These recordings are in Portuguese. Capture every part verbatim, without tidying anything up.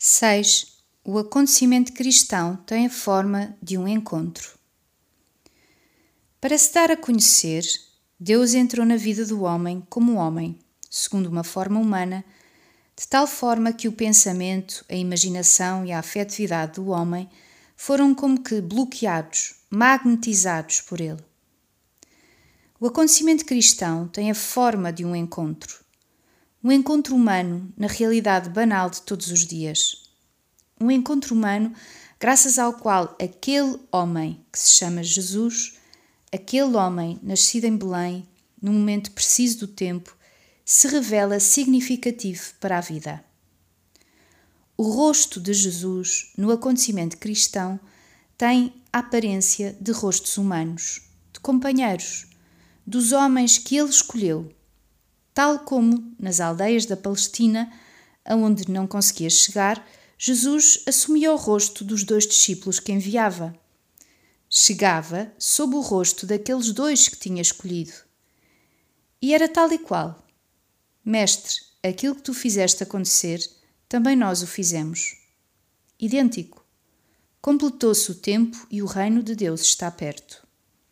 seis. O acontecimento cristão tem a forma de um encontro. Para se dar a conhecer, Deus entrou na vida do homem como homem, segundo uma forma humana, de tal forma que o pensamento, a imaginação e a afetividade do homem foram como que bloqueados, magnetizados por ele. O acontecimento cristão tem a forma de um encontro. Um encontro humano na realidade banal de todos os dias. Um encontro humano graças ao qual aquele homem que se chama Jesus, aquele homem nascido em Belém, num momento preciso do tempo, se revela significativo para a vida. O rosto de Jesus, no acontecimento cristão, tem a aparência de rostos humanos, de companheiros, dos homens que ele escolheu, tal como nas aldeias da Palestina, aonde não conseguia chegar, Jesus assumia o rosto dos dois discípulos que enviava. Chegava sob o rosto daqueles dois que tinha escolhido. E era tal e qual. Mestre, aquilo que tu fizeste acontecer, também nós o fizemos. Idêntico. Completou-se o tempo e o reino de Deus está perto.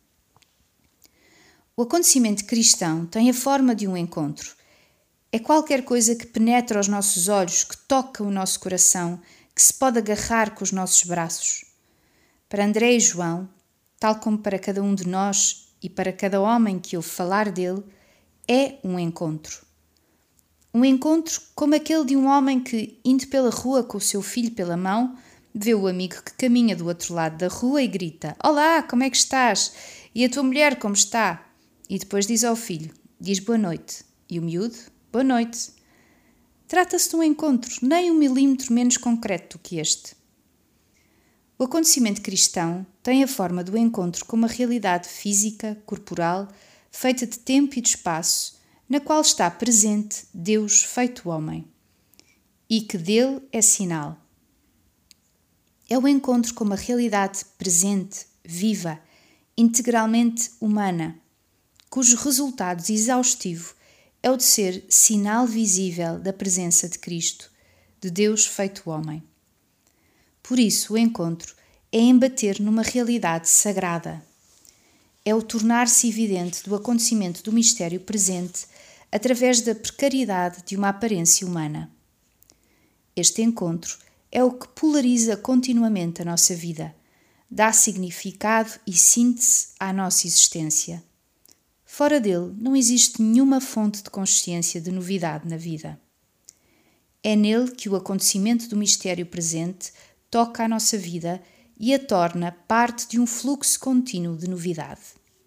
O acontecimento cristão tem a forma de um encontro. É qualquer coisa que penetra os nossos olhos, que toca o nosso coração, que se pode agarrar com os nossos braços. Para André e João, tal como para cada um de nós e para cada homem que ouve falar dele, é um encontro. Um encontro como aquele de um homem que, indo pela rua com o seu filho pela mão, vê o amigo que caminha do outro lado da rua e grita: "Olá, como é que estás? E a tua mulher como está?" E depois diz ao filho, diz boa noite. E o miúdo, boa noite. Trata-se de um encontro, nem um milímetro menos concreto do que este. O acontecimento cristão tem a forma do encontro com uma realidade física, corporal, feita de tempo e de espaço, na qual está presente Deus feito homem, e que dele é sinal. É o encontro com uma realidade presente, viva, integralmente humana, cujo resultado exaustivo é o de ser sinal visível da presença de Cristo, de Deus feito homem. Por isso, o encontro é embater numa realidade sagrada. É o tornar-se evidente do acontecimento do mistério presente através da precariedade de uma aparência humana. Este encontro é o que polariza continuamente a nossa vida, dá significado e síntese à nossa existência. Fora dele não existe nenhuma fonte de consciência de novidade na vida. É nele que o acontecimento do mistério presente toca a nossa vida e a torna parte de um fluxo contínuo de novidade.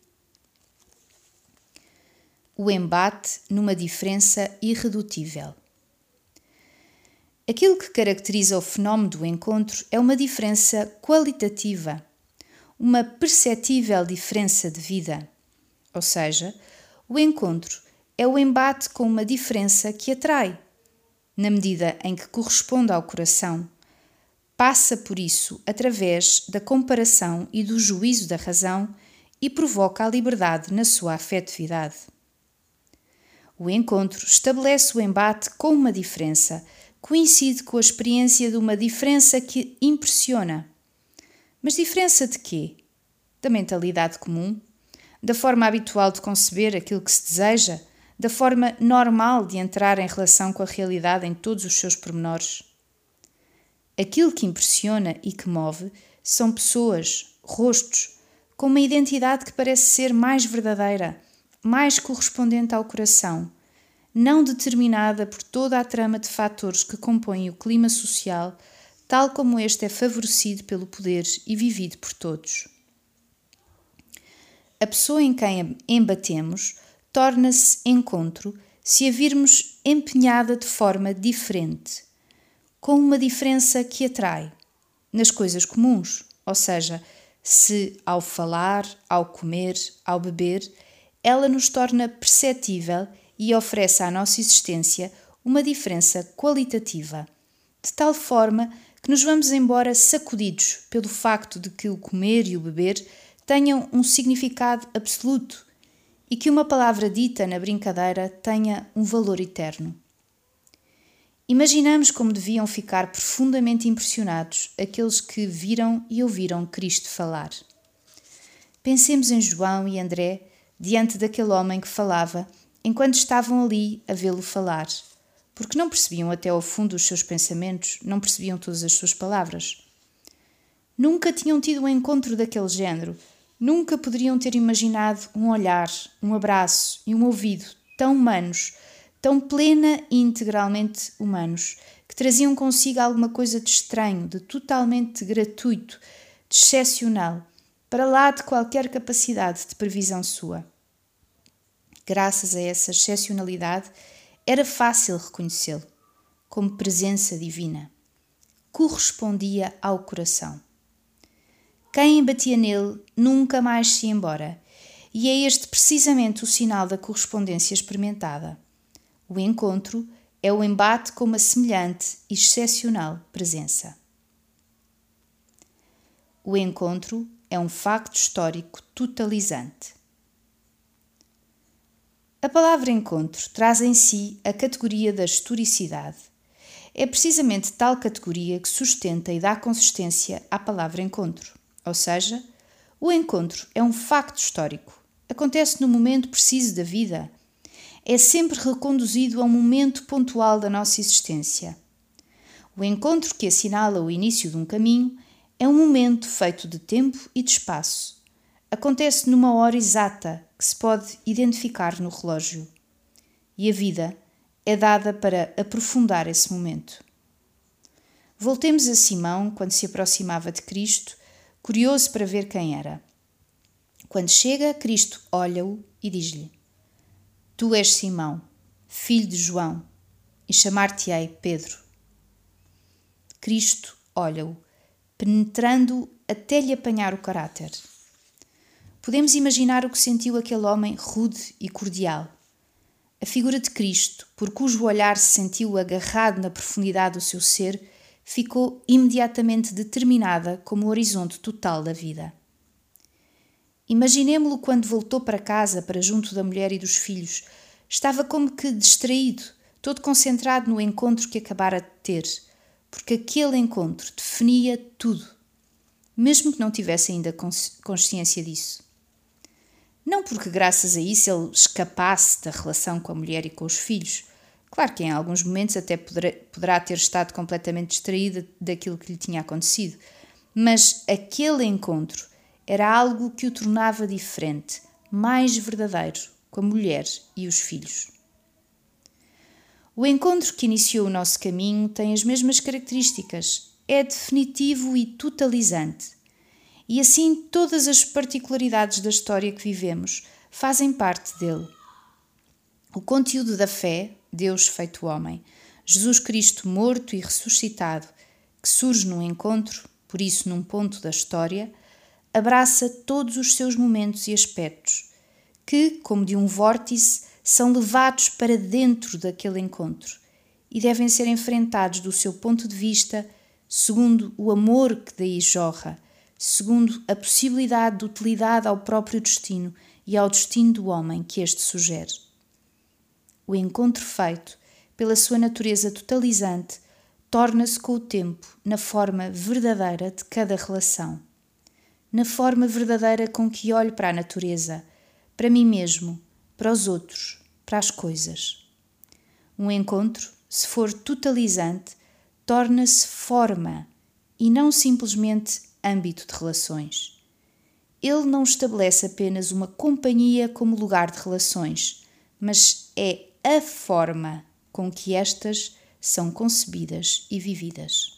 O embate numa diferença irredutível. Aquilo que caracteriza o fenómeno do encontro é uma diferença qualitativa, uma perceptível diferença de vida. Ou seja, o encontro é o embate com uma diferença que atrai, na medida em que corresponde ao coração, passa por isso através da comparação e do juízo da razão e provoca a liberdade na sua afetividade. O encontro estabelece o embate com uma diferença, coincide com a experiência de uma diferença que impressiona. Mas diferença de quê? Da mentalidade comum? Da forma habitual de conceber aquilo que se deseja? Da forma normal de entrar em relação com a realidade em todos os seus pormenores? Aquilo que impressiona e que move são pessoas, rostos, com uma identidade que parece ser mais verdadeira, mais correspondente ao coração, não determinada por toda a trama de fatores que compõem o clima social, tal como este é favorecido pelo poder e vivido por todos. A pessoa em quem embatemos torna-se encontro se a virmos empenhada de forma diferente, com uma diferença que atrai, nas coisas comuns, ou seja, se ao falar, ao comer, ao beber, ela nos torna perceptível e oferece à nossa existência uma diferença qualitativa, de tal forma que nos vamos embora sacudidos pelo facto de que o comer e o beber tenham um significado absoluto e que uma palavra dita na brincadeira tenha um valor eterno. Imaginamos como deviam ficar profundamente impressionados aqueles que viram e ouviram Cristo falar. Pensemos em João e André diante daquele homem que falava, enquanto estavam ali a vê-lo falar, porque não percebiam até ao fundo os seus pensamentos, não percebiam todas as suas palavras. Nunca tinham tido um encontro daquele género, nunca poderiam ter imaginado um olhar, um abraço e um ouvido tão humanos, tão plena e integralmente humanos, que traziam consigo alguma coisa de estranho, de totalmente gratuito, de excepcional, para lá de qualquer capacidade de previsão sua. Graças a essa excepcionalidade, era fácil reconhecê-lo como presença divina. Correspondia ao coração. Quem batia nele nunca mais se ia embora, e é este precisamente o sinal da correspondência experimentada. O encontro é o embate com uma semelhante e excepcional presença. O encontro é um facto histórico totalizante. A palavra encontro traz em si a categoria da historicidade. É precisamente tal categoria que sustenta e dá consistência à palavra encontro. Ou seja, o encontro é um facto histórico. Acontece no momento preciso da vida. É sempre reconduzido a um momento pontual da nossa existência. O encontro que assinala o início de um caminho é um momento feito de tempo e de espaço. Acontece numa hora exata que se pode identificar no relógio. E a vida é dada para aprofundar esse momento. Voltemos a Simão quando se aproximava de Cristo, curioso para ver quem era. Quando chega, Cristo olha-o e diz-lhe: Tu és Simão, filho de João, e chamar-te-ei Pedro. Cristo olha-o, penetrando-o até lhe apanhar o caráter. Podemos imaginar o que sentiu aquele homem rude e cordial. A figura de Cristo, por cujo olhar se sentiu agarrado na profundidade do seu ser, ficou imediatamente determinada como o horizonte total da vida. Imaginemo-lo quando voltou para casa, para junto da mulher e dos filhos. Estava como que distraído, todo concentrado no encontro que acabara de ter, porque aquele encontro definia tudo, mesmo que não tivesse ainda consciência disso. Não porque graças a isso ele escapasse da relação com a mulher e com os filhos. Claro que em alguns momentos até poderá, poderá ter estado completamente distraído daquilo que lhe tinha acontecido, mas aquele encontro era algo que o tornava diferente, mais verdadeiro, com a mulher e os filhos. O encontro que iniciou o nosso caminho tem as mesmas características, é definitivo e totalizante. E assim todas as particularidades da história que vivemos fazem parte dele. O conteúdo da fé, Deus feito homem, Jesus Cristo morto e ressuscitado, que surge num encontro, por isso num ponto da história, abraça todos os seus momentos e aspectos, que, como de um vórtice, são levados para dentro daquele encontro e devem ser enfrentados do seu ponto de vista, segundo o amor que daí jorra, segundo a possibilidade de utilidade ao próprio destino e ao destino do homem que este sugere. O encontro feito, pela sua natureza totalizante, torna-se com o tempo na forma verdadeira de cada relação, na forma verdadeira com que olho para a natureza, para mim mesmo, para os outros, para as coisas. Um encontro, se for totalizante, torna-se forma e não simplesmente âmbito de relações. Ele não estabelece apenas uma companhia como lugar de relações, mas é a forma com que estas são concebidas e vividas.